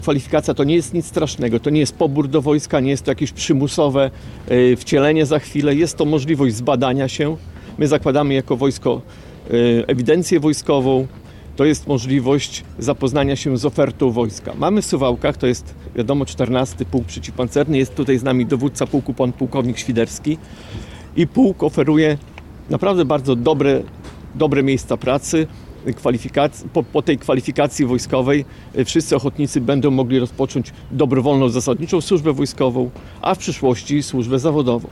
Kwalifikacja to nie jest nic strasznego, to nie jest pobór do wojska, nie jest to jakieś przymusowe wcielenie za chwilę, jest to możliwość zbadania się. My zakładamy jako wojsko ewidencję wojskową, to jest możliwość zapoznania się z ofertą wojska. Mamy w Suwałkach, to jest wiadomo 14 Pułk Przeciwpancerny, jest tutaj z nami dowódca pułku, pan pułkownik Świderski i pułk oferuje naprawdę bardzo dobre miejsca pracy. Po tej kwalifikacji wojskowej wszyscy ochotnicy będą mogli rozpocząć dobrowolną zasadniczą służbę wojskową, a w przyszłości służbę zawodową.